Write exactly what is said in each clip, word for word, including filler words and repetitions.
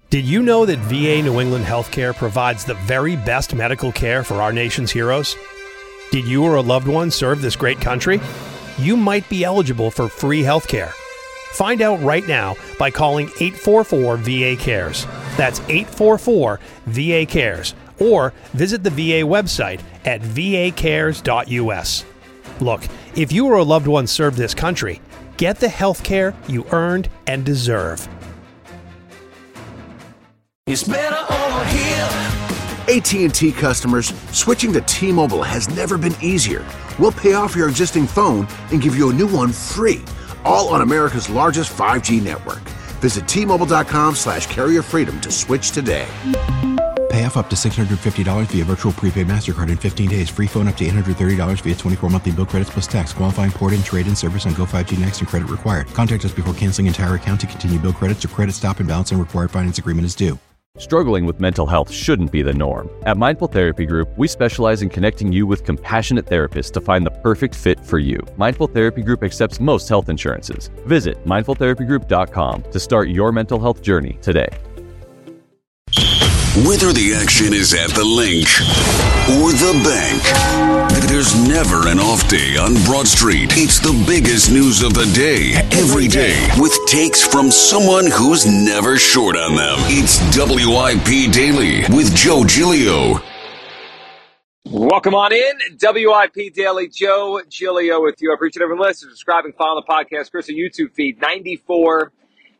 Did you know that V A New England Healthcare provides the very best medical care for our nation's heroes? Did you or a loved one serve this great country? You might be eligible for free healthcare. Find out right now by calling eight four four V A cares. That's eight four four V A cares. Or visit the V A website at v a cares dot u s. Look, if you or a loved one served this country, get the health care you earned and deserve. It's better over here. A T and T customers, switching to T-Mobile has never been easier. We'll pay off your existing phone and give you a new one free, all on America's largest five G network. Visit T Mobile dot com slash carrier freedom to switch today. Pay off up to six hundred fifty dollars via virtual prepaid MasterCard in fifteen days. Free phone up to eight hundred thirty dollars via twenty-four monthly bill credits plus tax. Qualifying port-in, trade-in service on Go five G Next and credit required. Contact us before canceling entire account to continue bill credits or credit stop and balance and required finance agreement is due. Struggling with mental health shouldn't be the norm. At Mindful Therapy Group, we specialize in connecting you with compassionate therapists to find the perfect fit for you. Mindful Therapy Group accepts most health insurances. Visit mindful therapy group dot com to start your mental health journey today. Whether the action is at the link or the bank, there's never an off day on Broad Street. It's the biggest news of the day, every day, with takes from someone who's never short on them. It's W I P Daily with Joe Giglio. Welcome on in. W I P Daily, Joe Giglio with you. I appreciate everyone listening, subscribing, following the podcast. Chris, a YouTube feed, ninety-four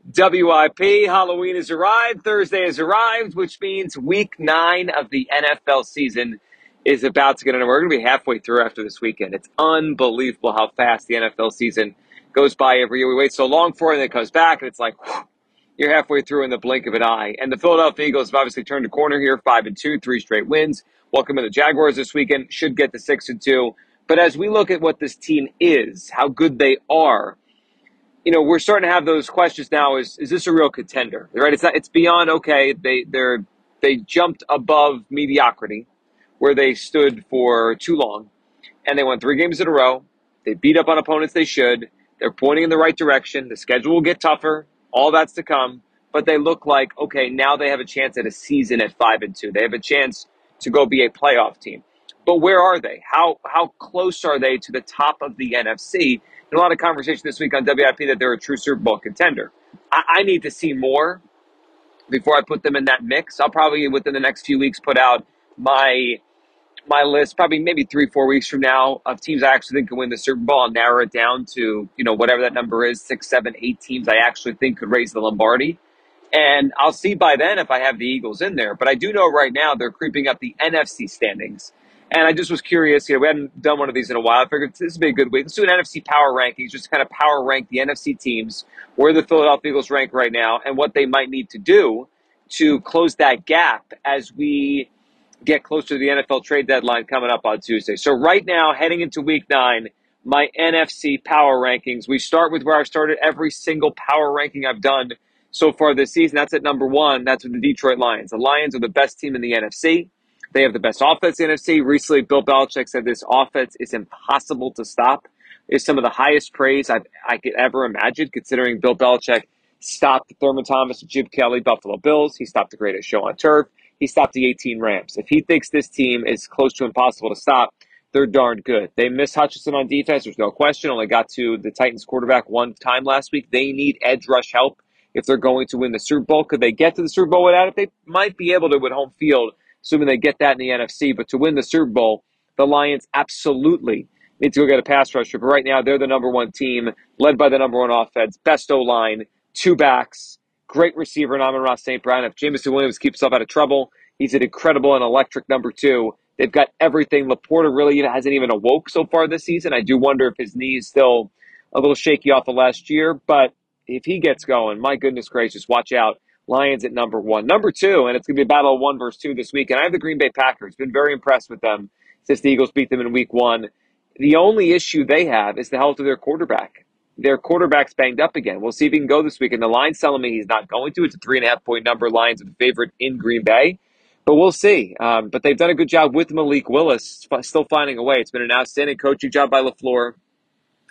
W I P. Halloween has arrived. Thursday has arrived, which means week nine of the N F L season is about to get underway. We're going to be halfway through after this weekend. It's unbelievable how fast the N F L season goes by every year. We wait so long for it, and then it comes back, and it's like, whew, you're halfway through in the blink of an eye. And the Philadelphia Eagles have obviously turned a corner here, five and two, three straight wins. Welcome to the Jaguars this weekend. Should get to six and two. But as we look at what this team is, how good they are, you know, we're starting to have those questions now. Is is this a real contender? Right? It's not. It's beyond okay. They they're they jumped above mediocrity, where they stood for too long, and they won three games in a row. They beat up on opponents they should. They're pointing in the right direction. The schedule will get tougher. All that's to come. But they look like okay. Now they have a chance at a season at five and two. They have a chance to go be a playoff team. But where are they? How how close are they to the top of the N F C? And a lot of conversation this week on W I P that they're a true Super Bowl contender. I, I need to see more before I put them in that mix. I'll probably, within the next few weeks, put out my my list, probably maybe three, four weeks from now, of teams I actually think can win the Super Bowl. I'll narrow it down to, you know, whatever that number is, six, seven, eight teams I actually think could raise the Lombardi. And I'll see by then if I have the Eagles in there. But I do know right now they're creeping up the N F C standings. And I just was curious, you know, we hadn't done one of these in a while. I figured this would be a good week. Let's do an N F C power rankings, just to kind of power rank the N F C teams, where the Philadelphia Eagles rank right now, and what they might need to do to close that gap as we get closer to the N F L trade deadline coming up on Tuesday. So right now, heading into week nine, my N F C power rankings. We start with where I've started every single power ranking I've done so far this season. That's at number one. That's with the Detroit Lions. The Lions are the best team in the N F C. They have the best offense in the N F C. Recently, Bill Belichick said this offense is impossible to stop. It's some of the highest praise I've, I could ever imagine, considering Bill Belichick stopped Thurman Thomas and Jim Kelly, Buffalo Bills. He stopped the greatest show on turf. He stopped the eighteen Rams. If he thinks this team is close to impossible to stop, they're darn good. They missed Hutchinson on defense. There's no question. Only got to the Titans quarterback one time last week. They need edge rush help if they're going to win the Super Bowl. Could they get to the Super Bowl without it? They might be able to with home field, assuming they get that in the N F C. But to win the Super Bowl, the Lions absolutely need to go get a pass rusher. But right now, they're the number one team, led by the number one offense, best O-line, two backs, great receiver in Amon-Ra Saint Brown. If Jameson Williams keeps himself out of trouble, he's an incredible and electric number two. They've got everything. Laporta really hasn't even awoke so far this season. I do wonder if his knee is still a little shaky off of last year. But if he gets going, my goodness gracious, watch out. Lions at number one. Number two, and it's going to be a battle of one versus two this week, and I have the Green Bay Packers. Been very impressed with them since the Eagles beat them in week one. The only issue they have is the health of their quarterback. Their quarterback's banged up again. We'll see if he can go this week. And the line's telling me he's not going to. It's a three and a half point number. Lions are the favorite in Green Bay. But we'll see. Um, but they've done a good job with Malik Willis, still finding a way. It's been an outstanding coaching job by LaFleur.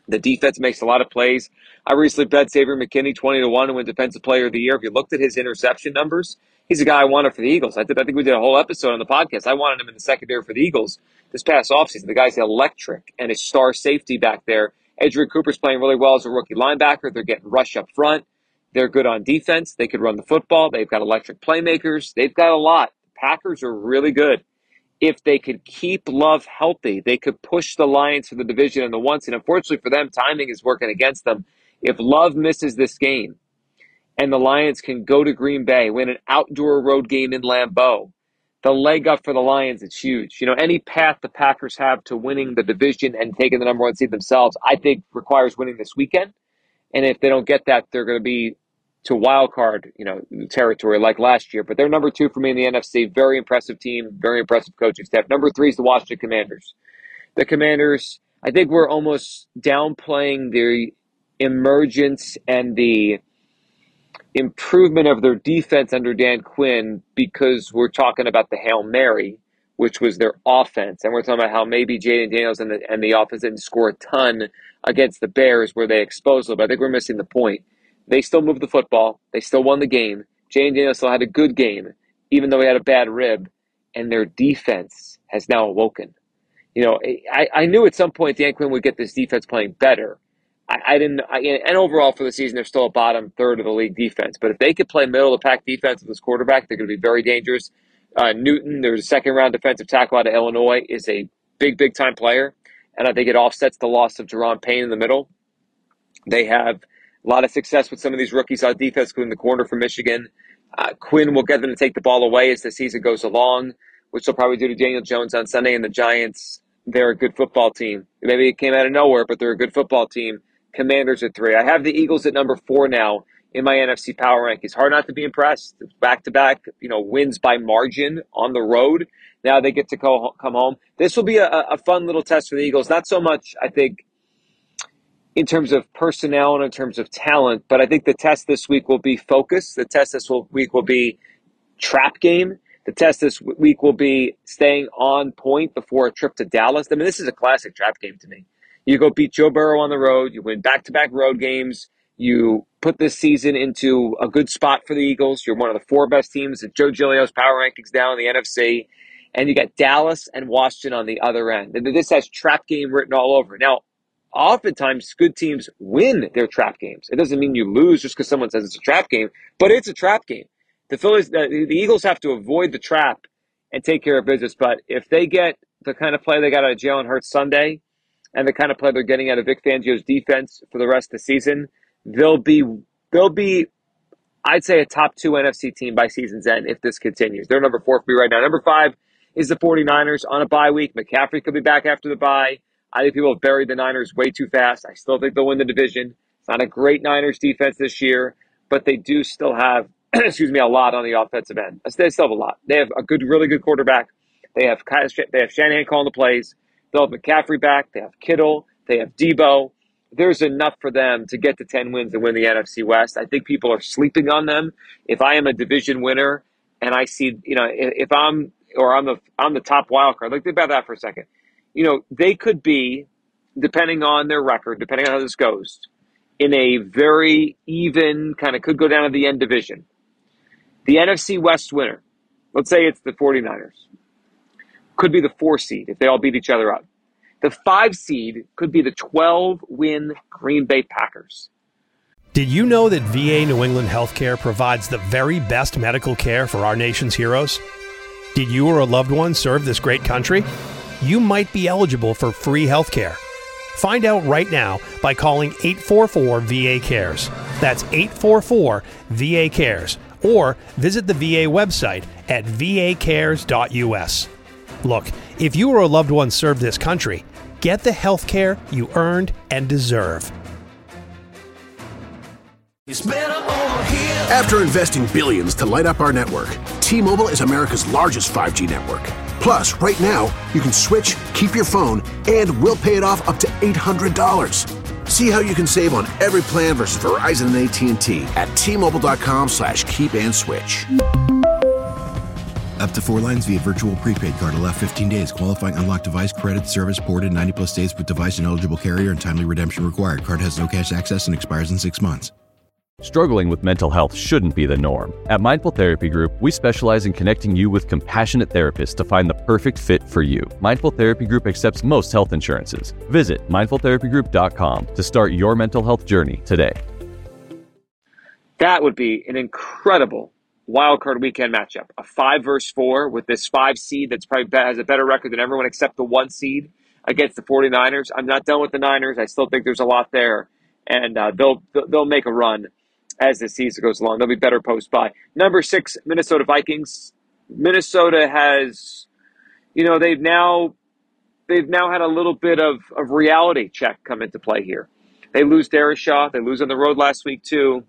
The defense makes a lot of plays. I recently bet Xavier McKinney twenty to one to win Defensive Player of the Year. If you looked at his interception numbers, he's a guy I wanted for the Eagles. I, did, I think we did a whole episode on the podcast. I wanted him in the secondary for the Eagles this past offseason. The guy's electric and a star safety back there. Edgerrin Cooper's playing really well as a rookie linebacker. They're getting rush up front. They're good on defense. They could run the football. They've got electric playmakers. They've got a lot. The Packers are really good. If they could keep Love healthy, they could push the Lions for the division in the one seed. Unfortunately for them, timing is working against them. If Love misses this game and the Lions can go to Green Bay, win an outdoor road game in Lambeau, the leg up for the Lions, it's huge. You know, any path the Packers have to winning the division and taking the number one seed themselves, I think requires winning this weekend. And if they don't get that, they're going to be to wild card, you know, territory like last year. But they're number two for me in the N F C. Very impressive team, very impressive coaching staff. Number three is the Washington Commanders. The Commanders, I think we're almost downplaying the emergence and the improvement of their defense under Dan Quinn because we're talking about the Hail Mary, which was their offense. And we're talking about how maybe Jayden Daniels and the, and the offense didn't score a ton against the Bears where they exposed them. But I think we're missing the point. They still moved the football. They still won the game. Jayden Daniels still had a good game, even though he had a bad rib. And their defense has now awoken. You know, I, I knew at some point Dan Quinn would get this defense playing better. I, I didn't, I, and overall for the season, they're still a bottom third of the league defense. But if they could play middle of the pack defense with this quarterback, they're going to be very dangerous. Uh, Newton, there's a second round defensive tackle out of Illinois, is a big, big time player. And I think it offsets the loss of Jerron Payne in the middle. They have a lot of success with some of these rookies on defense, including the corner from Michigan. Uh, Quinn will get them to take the ball away as the season goes along, which they'll probably do to Daniel Jones on Sunday. And the Giants, they're a good football team. Maybe it came out of nowhere, but they're a good football team. Commanders at three. I have the Eagles at number four now in my N F C power rankings. Hard not to be impressed. Back-to-back, you know, wins by margin on the road. Now they get to go, come home. This will be a, a fun little test for the Eagles. Not so much, I think, in terms of personnel and in terms of talent, but I think the test this week will be focus. The test this week will be trap game. The test this week will be staying on point before a trip to Dallas. I mean, this is a classic trap game to me. You go beat Joe Burrow on the road. You win back-to-back road games. You put this season into a good spot for the Eagles. You're one of the four best teams at Joe Giglio's power rankings down in the N F C. And you got Dallas and Washington on the other end. And this has trap game written all over it. Now, oftentimes, good teams win their trap games. It doesn't mean you lose just because someone says it's a trap game, but it's a trap game. The Phillies, the, the Eagles have to avoid the trap and take care of business. But if they get the kind of play they got out of Jalen Hurts Sunday and the kind of play they're getting out of Vic Fangio's defense for the rest of the season, they'll be, they'll be, I'd say, a top two N F C team by season's end if this continues. They're number four for me right now. Number five is the 49ers on a bye week. McCaffrey could be back after the bye. I think people have buried the Niners way too fast. I still think they'll win the division. It's not a great Niners defense this year, but they do still have, excuse me, a lot on the offensive end. They still have a lot. They have a good, really good quarterback. They have they have Shanahan calling the plays. They'll have McCaffrey back. They have Kittle. They have Debo. There's enough for them to get to ten wins and win the N F C West. I think people are sleeping on them. If I am a division winner and I see, you know, if I'm, or I'm the, I'm the top wild card, like think about that for a second. You know, they could be, depending on their record, depending on how this goes, in a very even, kind of could go down to the end division. The N F C West winner, let's say it's the 49ers, could be the four seed if they all beat each other up. The five seed could be the twelve-win Green Bay Packers. Did you know that V A New England Healthcare provides the very best medical care for our nation's heroes? Did you or a loved one serve this great country? You might be eligible for free healthcare. Find out right now by calling eight four four V A cares. That's eight four four V A cares. Or visit the V A website at v a cares dot u s. Look, if you or a loved one serve this country, get the health care you earned and deserve. It's better over here. After investing billions to light up our network, T-Mobile is America's largest five G network. Plus, right now, you can switch, keep your phone, and we'll pay it off up to eight hundred dollars. See how you can save on every plan versus Verizon and A T and T at T Mobile dot com slash keep and switch. Up to four lines via virtual prepaid card. Allow fifteen days. Qualifying unlocked device credit service ported ninety plus days with device and eligible carrier and timely redemption required. Card has no cash access and expires in six months. Struggling with mental health shouldn't be the norm. At Mindful Therapy Group, we specialize in connecting you with compassionate therapists to find the perfect fit for you. Mindful Therapy Group accepts most health insurances. Visit mindful therapy group dot com to start your mental health journey today. That would be an incredible wildcard weekend matchup. A five versus four with this five seed that's probably has a better record than everyone except the one seed against the 49ers. I'm not done with the Niners. I still think there's a lot there, and uh, they'll they'll make a run as the season goes along. They'll be better post by. Number six, Minnesota Vikings. Minnesota has, you know, they've now they've now had a little bit of, of reality check come into play here. They lose Darius Shaw. They lose on the road last week too.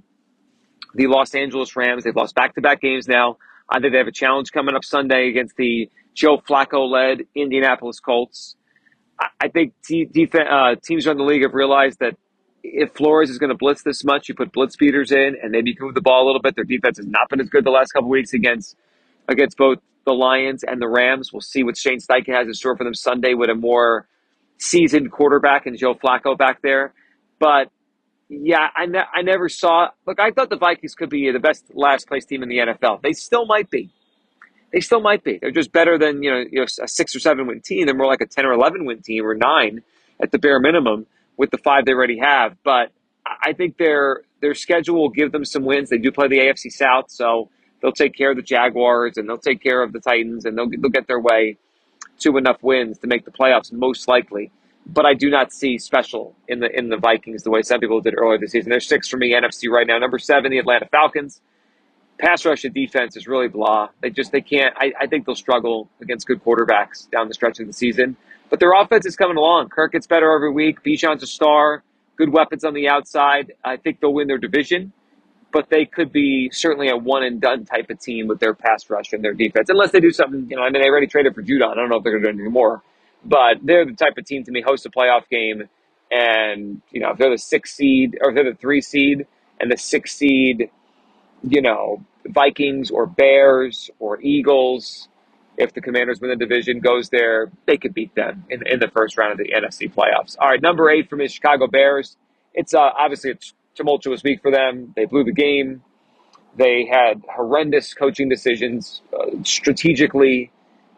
The Los Angeles Rams, they've lost back-to-back games now. I think they have a challenge coming up Sunday against the Joe Flacco-led Indianapolis Colts. I, I think te- def- uh, teams around the league have realized that if Flores is going to blitz this much, you put blitz beaters in, and maybe you can move the ball a little bit. Their defense has not been as good the last couple of weeks against against both the Lions and the Rams. We'll see what Shane Steichen has in store for them Sunday with a more seasoned quarterback and Joe Flacco back there. But yeah, I, ne- I never saw – look, I thought the Vikings could be the best last-place team in the N F L. They still might be. They still might be. They're just better than, you know, you know a six- or seven-win team. They're more like a ten- or eleven-win team or nine at the bare minimum with the five they already have. But I think their their schedule will give them some wins. They do play the A F C South, so they'll take care of the Jaguars and they'll take care of the Titans, and they'll, they'll get their way to enough wins to make the playoffs most likely. But I do not see special in the in the Vikings the way some people did earlier this season. There's six for me, N F C right now. Number seven, the Atlanta Falcons. Pass rush and defense is really blah. They just they can't. I, I think they'll struggle against good quarterbacks down the stretch of the season. But their offense is coming along. Kirk gets better every week. Bijan's a star. Good weapons on the outside. I think they'll win their division. But they could be certainly a one-and-done type of team with their pass rush and their defense. Unless they do something, you know, I mean, they already traded for Judon. I don't know if they're going to do anything more. But they're the type of team to me, host a playoff game. And, you know, if they're the six seed or if they're the three seed and the six seed, you know, Vikings or Bears or Eagles, if the Commanders win the division, goes there, they could beat them in, in the first round of the N F C playoffs. All right, number eight for me is Chicago Bears. It's uh, obviously a tumultuous week for them. They blew the game. They had horrendous coaching decisions uh, strategically,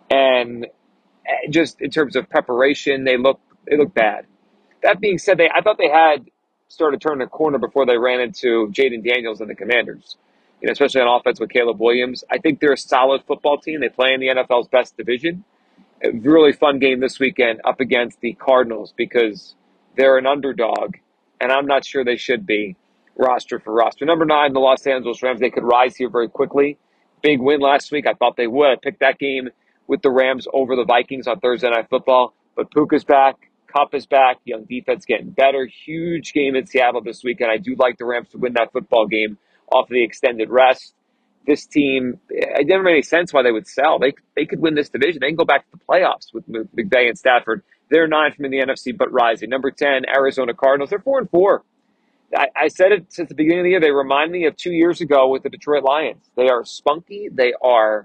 and just in terms of preparation, they look they look bad. That being said, they I thought they had started turning a corner before they ran into Jaden Daniels and the Commanders, you know, especially on offense with Caleb Williams. I think they're a solid football team. They play in the N F L's best division. A really fun game this weekend up against the Cardinals because they're an underdog, and I'm not sure they should be roster for roster. Number nine, the Los Angeles Rams. They could rise here very quickly. Big win last week. I thought they would. I picked that game with the Rams over the Vikings on Thursday Night Football. But Puka's back. Kupp is back. Young defense getting better. Huge game in Seattle this weekend. I do like the Rams to win that football game off of the extended rest. This team, it never made any sense why they would sell. They they could win this division. They can go back to the playoffs with McVay and Stafford. They're nine from in the N F C, but rising. Number ten, Arizona Cardinals. They're four and four. I, I said it since the beginning of the year. They remind me of two years ago with the Detroit Lions. They are spunky. They are.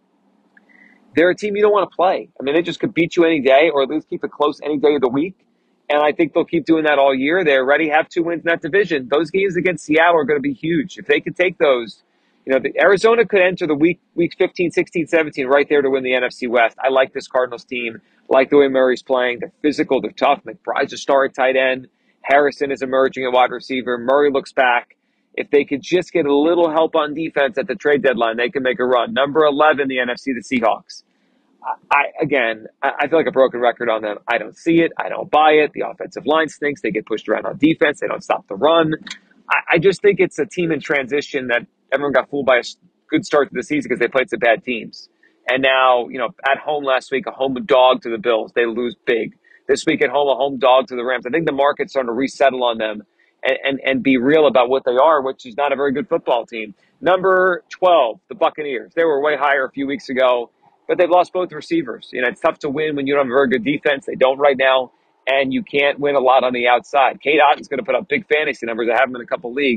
They're a team you don't want to play. I mean, they just could beat you any day, or at least keep it close any day of the week. And I think they'll keep doing that all year. They already have two wins in that division. Those games against Seattle are going to be huge. If they could take those, you know, the, Arizona could enter the week weeks fifteen, sixteen, seventeen right there to win the N F C West. I like this Cardinals team. I like the way Murray's playing. They're physical. They're tough. McBride's a star at tight end. Harrison is emerging at wide receiver. Murray looks back. If they could just get a little help on defense at the trade deadline, they can make a run. Number eleven, the N F C, the Seahawks. I, again, I feel like a broken record on them. I don't see it. I don't buy it. The offensive line stinks. They get pushed around on defense. They don't stop the run. I, I just think it's a team in transition that everyone got fooled by a good start to the season because they played some bad teams. And now, you know, at home last week, a home dog to the Bills. They lose big. This week at home, a home dog to the Rams. I think the market's starting to resettle on them and, and, and be real about what they are, which is not a very good football team. Number twelve, the Buccaneers. They were way higher a few weeks ago, but they've lost both receivers. You know, it's tough to win when you don't have a very good defense. They don't right now, and you can't win a lot on the outside. Kate Otton's going to put up big fantasy numbers. I have him in a couple leagues,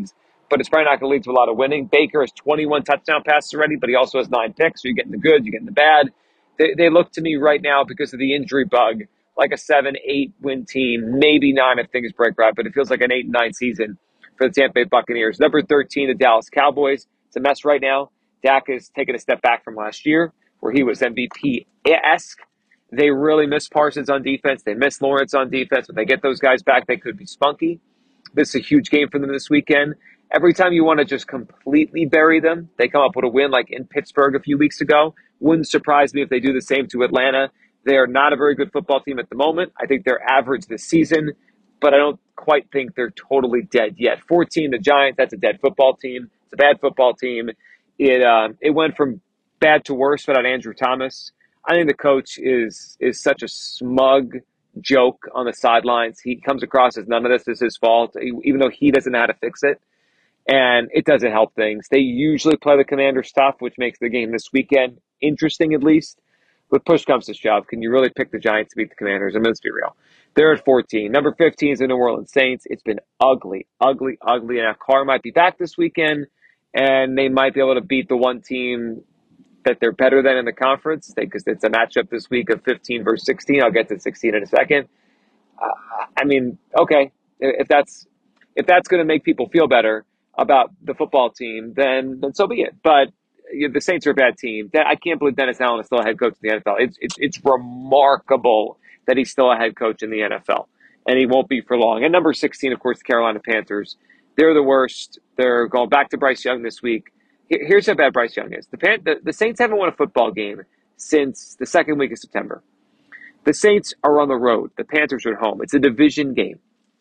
but it's probably not going to lead to a lot of winning. Baker has twenty-one touchdown passes already, but he also has nine picks. So you're getting the good, you're getting the bad. They, they look to me right now, because of the injury bug, like a seven, eight win team, maybe nine if things break right, but it feels like an eight and nine season for the Tampa Bay Buccaneers. Number thirteen, the Dallas Cowboys. It's a mess right now. Dak has taken a step back from last year, where he was M V P-esque. They really miss Parsons on defense. They miss Lawrence on defense. When they get those guys back, they could be spunky. This is a huge game for them this weekend. Every time you want to just completely bury them, they come up with a win like in Pittsburgh a few weeks ago. Wouldn't surprise me if they do the same to Atlanta. They are not a very good football team at the moment. I think they're average this season, but I don't quite think they're totally dead yet. fourteen, the Giants, that's a dead football team. It's a bad football team. It uh, it went from bad to worse without Andrew Thomas. I think the coach is is such a smug joke on the sidelines. He comes across as none of this is his fault, even though he doesn't know how to fix it. And it doesn't help things. They usually play the Commanders tough, which makes the game this weekend interesting at least. But push comes to shove. Can you really pick the Giants to beat the Commanders? I mean, let's be real. They're at fourteen. Number fifteen is the New Orleans Saints. It's been ugly, ugly, ugly. And Carr might be back this weekend, and they might be able to beat the one team that they're better than in the conference, because it's a matchup this week of fifteen versus sixteen. I'll get to sixteen in a second. Uh, I mean, okay, if that's if that's going to make people feel better about the football team, then then so be it. But you know, the Saints are a bad team. I can't believe Dennis Allen is still a head coach in the N F L. It's it's it's remarkable that he's still a head coach in the N F L, and he won't be for long. And number sixteen, of course, the Carolina Panthers. They're the worst. They're going back to Bryce Young this week. Here's how bad Bryce Young is. The, Pan- the, the Saints haven't won a football game since the second week of September. The Saints are on the road. The Panthers are at home. It's a division game.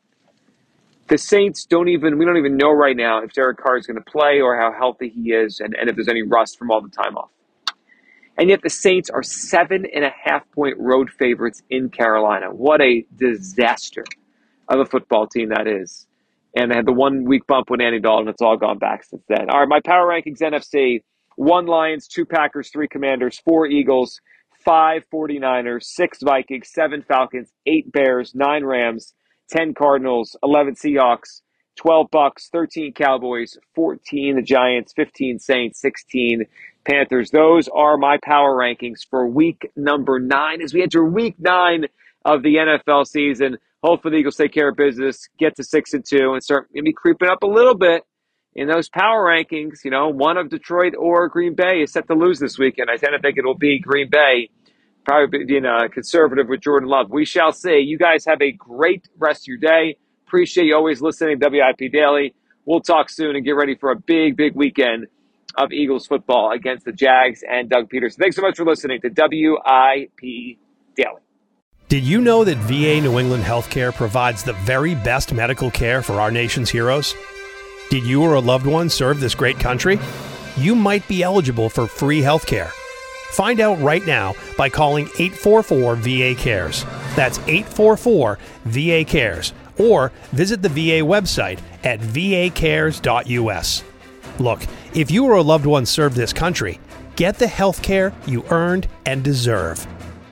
The Saints don't even, we don't even know right now if Derek Carr is going to play or how healthy he is, and, and if there's any rust from all the time off. And yet the Saints are seven and a half point road favorites in Carolina. What a disaster of a football team that is. And they had the one week bump with Andy Dalton. It's all gone back since then. All right, my power rankings, N F C. One Lions, two Packers, three Commanders, four Eagles, five 49ers, six Vikings, seven Falcons, eight Bears, nine Rams, ten Cardinals, eleven Seahawks, twelve Bucks, thirteen Cowboys, fourteen the Giants, fifteen Saints, sixteen Panthers. Those are my power rankings for week number nine as we enter week nine of the N F L season. Hopefully the Eagles take care of business, get to six and two, and start maybe creeping up a little bit in those power rankings. You know, one of Detroit or Green Bay is set to lose this weekend. I tend to think it will be Green Bay, probably being a conservative with Jordan Love. We shall see. You guys have a great rest of your day. Appreciate you always listening to W I P Daily. We'll talk soon and get ready for a big, big weekend of Eagles football against the Jags and Doug Peterson. Thanks so much for listening to W I P Daily. Did you know that V A New England Healthcare provides the very best medical care for our nation's heroes? Did you or a loved one serve this great country? You might be eligible for free healthcare. Find out right now by calling eight four four V A cares. That's eight four four V A cares. Or visit the V A website at v a cares dot u s. Look, if you or a loved one served this country, get the health care you earned and deserve.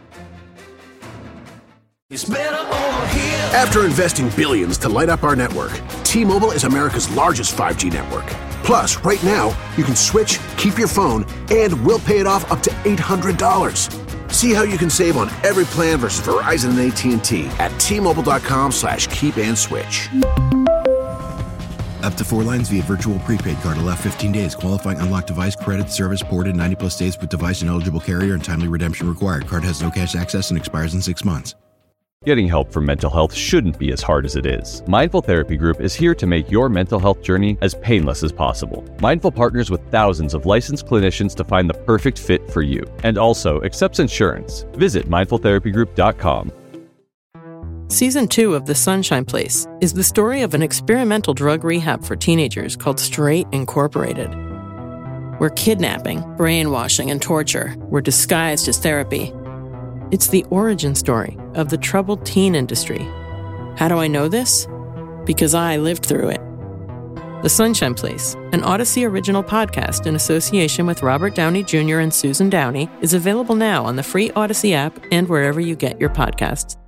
It's better over here. After investing billions to light up our network, T-Mobile is America's largest five G network. Plus, right now, you can switch, keep your phone, and we'll pay it off up to eight hundred dollars. See how you can save on every plan versus Verizon and A T and T at T-Mobile.com slash keep and switch. Up to four lines via virtual prepaid card. Allow fifteen days. Qualifying unlocked device credit service ported ninety plus days with device and eligible carrier and timely redemption required. Card has no cash access and expires in six months. Getting help for mental health shouldn't be as hard as it is. Mindful Therapy Group is here to make your mental health journey as painless as possible. Mindful partners with thousands of licensed clinicians to find the perfect fit for you, and also accepts insurance. Visit mindful therapy group dot com. Season two of The Sunshine Place is the story of an experimental drug rehab for teenagers called Straight Incorporated, where kidnapping, brainwashing, and torture were disguised as therapy. It's the origin story of the troubled teen industry. How do I know this? Because I lived through it. The Sunshine Place, an Odyssey original podcast in association with Robert Downey Junior and Susan Downey, is available now on the free Odyssey app and wherever you get your podcasts.